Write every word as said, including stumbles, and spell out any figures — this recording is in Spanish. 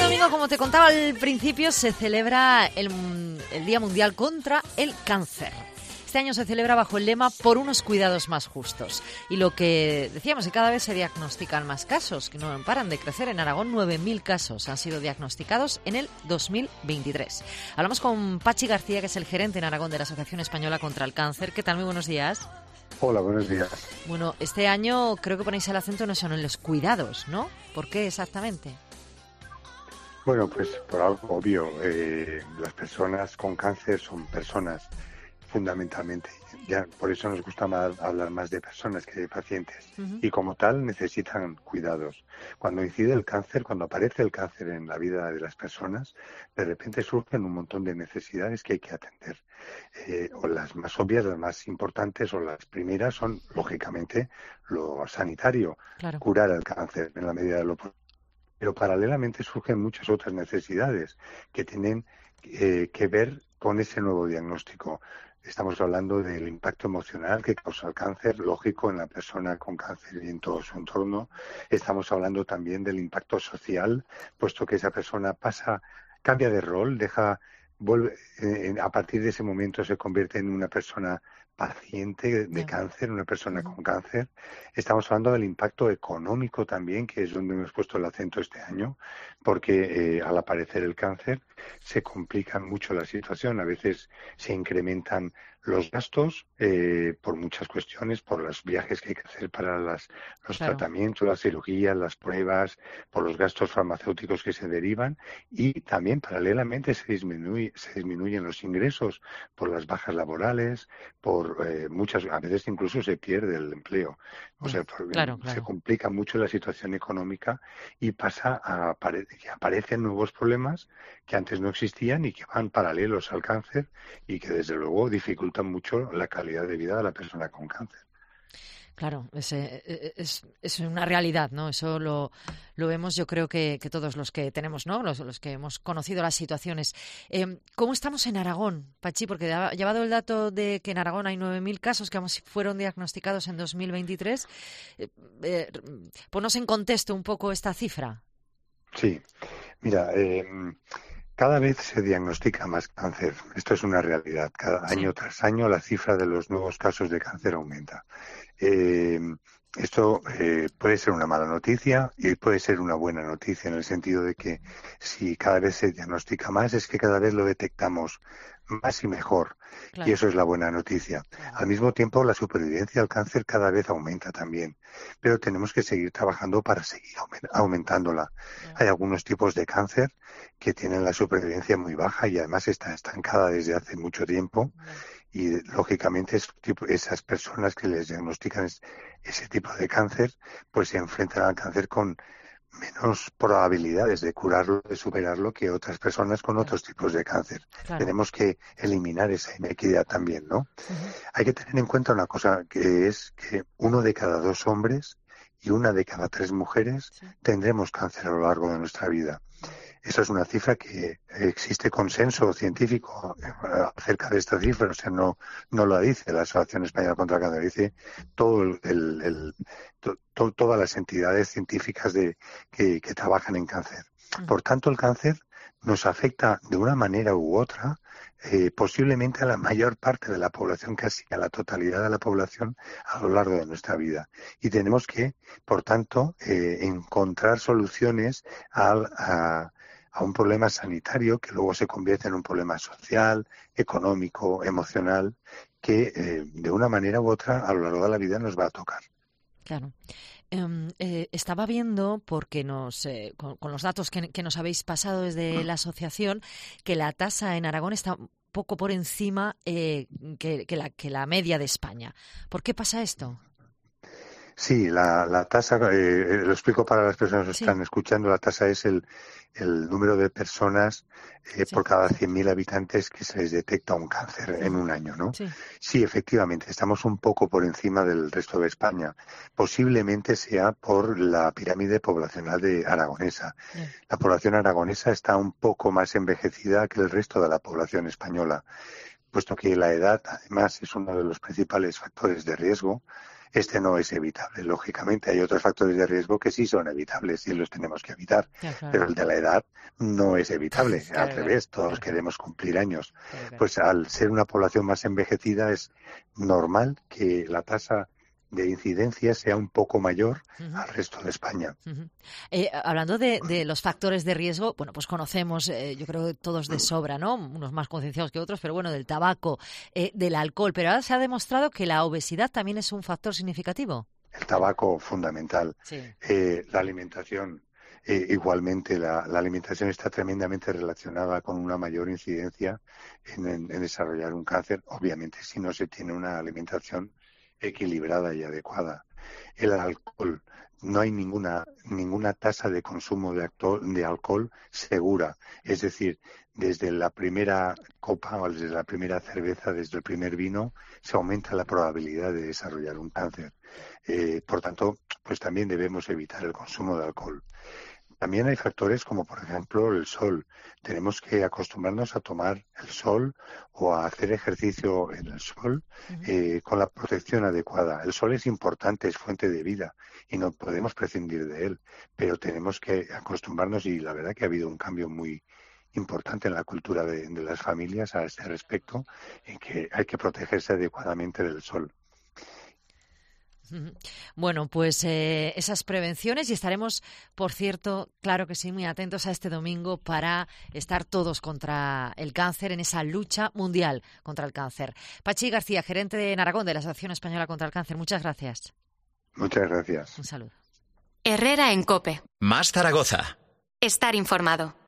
domingo, como te contaba al principio, se celebra el, el Día Mundial contra el Cáncer. Este año se celebra bajo el lema "Por unos cuidados más justos". Y lo que decíamos, que cada vez se diagnostican más casos, que no paran de crecer. En Aragón, nueve mil casos han sido diagnosticados en el dos mil veintitrés. Hablamos con Pachi García, que es el gerente en Aragón de la Asociación Española contra el Cáncer. ¿Qué tal? Muy buenos días. Hola, buenos días. Bueno, este año creo que ponéis el acento no solo en los cuidados, ¿no? ¿Por qué exactamente? Bueno, pues por algo obvio, eh, las personas con cáncer son personas, fundamentalmente. Ya por eso nos gusta más hablar más de personas que de pacientes. Uh-huh. Y como tal necesitan cuidados. Cuando incide el cáncer, cuando aparece el cáncer en la vida de las personas, de repente surgen un montón de necesidades que hay que atender. Eh, o las más obvias, las más importantes o las primeras son, lógicamente, lo sanitario, claro. Curar el cáncer en la medida de lo posible. Pero paralelamente surgen muchas otras necesidades que tienen eh, que ver con ese nuevo diagnóstico. Estamos hablando del impacto emocional que causa el cáncer, lógico, en la persona con cáncer y en todo su entorno. Estamos hablando también del impacto social, puesto que esa persona pasa, cambia de rol, deja, vuelve, eh, a partir de ese momento se convierte en una persona paciente de cáncer, una persona uh-huh. con cáncer. Estamos hablando del impacto económico también, que es donde hemos puesto el acento este año, porque eh, al aparecer el cáncer se complica mucho la situación. A veces se incrementan los gastos eh, por muchas cuestiones, por los viajes que hay que hacer para las, los claro. tratamientos, las cirugías, las pruebas, por los gastos farmacéuticos que se derivan, y también paralelamente se disminuye, se disminuyen los ingresos por las bajas laborales, por eh, muchas, a veces incluso se pierde el empleo. O sea, claro, claro. se complica mucho la situación económica y pasa a apare- que aparecen nuevos problemas que antes no existían y que van paralelos al cáncer y que desde luego dificultan mucho la calidad de vida de la persona con cáncer. Claro, es, es, es una realidad, ¿no? Eso lo, lo vemos, yo creo que, que todos los que tenemos, ¿no? Los, los que hemos conocido las situaciones. Eh, ¿Cómo estamos en Aragón, Pachi? Porque ha llevado el dato de que en Aragón hay nueve mil casos que fueron diagnosticados en dos mil veintitrés. Eh, eh, ponnos en contexto un poco esta cifra. Sí, mira, eh, cada vez se diagnostica más cáncer. Esto es una realidad. Cada sí. año tras año la cifra de los nuevos casos de cáncer aumenta. Eh, esto eh, puede ser una mala noticia y puede ser una buena noticia en el sentido de que si cada vez se diagnostica más es que cada vez lo detectamos más y mejor. Claro. Y eso es la buena noticia. Claro. Al mismo tiempo, la supervivencia al cáncer cada vez aumenta también. Pero tenemos que seguir trabajando para seguir aumentándola. Claro. Hay algunos tipos de cáncer que tienen la supervivencia muy baja y además está estancada desde hace mucho tiempo. Claro. Y, lógicamente, esas personas que les diagnostican ese tipo de cáncer, pues se enfrentan al cáncer con menos probabilidades de curarlo, de superarlo que otras personas con claro. otros tipos de cáncer. Claro. Tenemos que eliminar esa inequidad también, ¿no? Uh-huh. Hay que tener en cuenta una cosa, que es que uno de cada dos hombres y una de cada tres mujeres sí. tendremos cáncer a lo largo de nuestra vida. Esa es una cifra que existe consenso científico acerca de esta cifra, o sea, no, no lo dice la Asociación Española contra el Cáncer, dice todo el, el, el, to, to, todas las entidades científicas de, que, que trabajan en cáncer. Por tanto, el cáncer nos afecta de una manera u otra, eh, posiblemente a la mayor parte de la población, casi a la totalidad de la población a lo largo de nuestra vida. Y tenemos que, por tanto, eh, encontrar soluciones al, a, a un problema sanitario que luego se convierte en un problema social, económico, emocional, que eh, de una manera u otra a lo largo de la vida nos va a tocar. Claro. Eh, eh, estaba viendo, porque nos eh, con, con los datos que, que nos habéis pasado desde la asociación, que la tasa en Aragón está un poco por encima eh, que, que, la, que la media de España. ¿Por qué pasa esto? Sí, la, la tasa, eh, lo explico para las personas que sí. están escuchando, la tasa es el, el número de personas eh, sí. por cada cien mil habitantes que se les detecta un cáncer sí. en un año, ¿no? Sí. sí, efectivamente, estamos un poco por encima del resto de España. Posiblemente sea por la pirámide poblacional de aragonesa. Sí. La población aragonesa está un poco más envejecida que el resto de la población española, puesto que la edad, además, es uno de los principales factores de riesgo. Este no es evitable. Lógicamente hay otros factores de riesgo que sí son evitables y los tenemos que evitar, Ya, claro. pero el de la edad no es evitable. Claro, Al revés, claro, todos claro. queremos cumplir años. Claro, claro. Pues al ser una población más envejecida es normal que la tasa de incidencia sea un poco mayor Uh-huh. al resto de España. Uh-huh. Eh, hablando de, de los factores de riesgo, bueno, pues conocemos, eh, yo creo que todos de sobra, ¿no? Unos más concienciados que otros, pero bueno, del tabaco, eh, del alcohol, pero ahora se ha demostrado que la obesidad también es un factor significativo. El tabaco, fundamental. Sí. Eh, la alimentación, eh, igualmente, la, la alimentación está tremendamente relacionada con una mayor incidencia en, en, en desarrollar un cáncer, obviamente, si no se tiene una alimentación equilibrada y adecuada. El alcohol, no hay ninguna ninguna tasa de consumo de, actor, de alcohol segura, es decir, desde la primera copa o desde la primera cerveza, desde el primer vino, se aumenta la probabilidad de desarrollar un cáncer. Eh, por tanto, pues también debemos evitar el consumo de alcohol. También hay factores como, por ejemplo, el sol. Tenemos que acostumbrarnos a tomar el sol o a hacer ejercicio en el sol eh, con la protección adecuada. El sol es importante, es fuente de vida y no podemos prescindir de él, pero tenemos que acostumbrarnos y la verdad que ha habido un cambio muy importante en la cultura de, de las familias a este respecto, en que hay que protegerse adecuadamente del sol. Bueno, pues eh, esas prevenciones y estaremos, por cierto, claro que sí, muy atentos a este domingo para estar todos contra el cáncer en esa lucha mundial contra el cáncer. Pachi García, gerente de Aragón de la Asociación Española contra el Cáncer, muchas gracias. Muchas gracias. Un saludo. Herrera en COPE. Más Zaragoza. Estar informado.